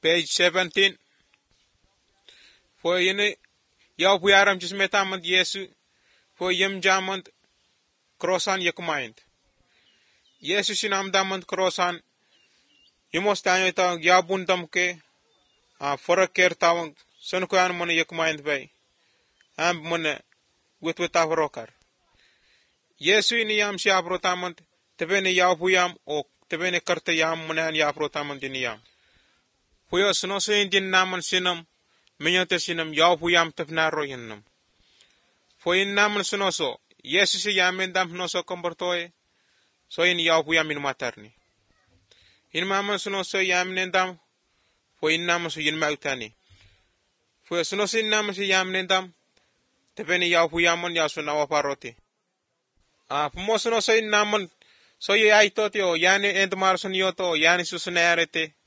page 17. Foi ini yaw puyaram jismetamant Yesu. Foi yem jamant krosan yekumaint. Yesu sinamdamant krosan. Yumos tanyo tawag yabundam ke. Foraker tawag sonukuyan mo na yekumaint bay. Mo na witwita forokar. Yesu ini yam siya protamant. Tebene yaw puyam o tebene karta yam mo na yaw protamant ini yam. Puyo sunoso indin naman sinam. Minyote sinam yaw puyam tepnaro yennam. Foyin naman sunoso. Yesu si yamin dam noso komportoy. So in yaw puyam in matarni. In maman sunoso yamin dam. Foyin naman so yin mautani. Foyo sunoso in naman si yamin dam. Tepene yaw puyamon yaw sunawa paroti. Pumo sunoso in naman. So yu ay toti o yani entumar sunyoto yani susunayarete.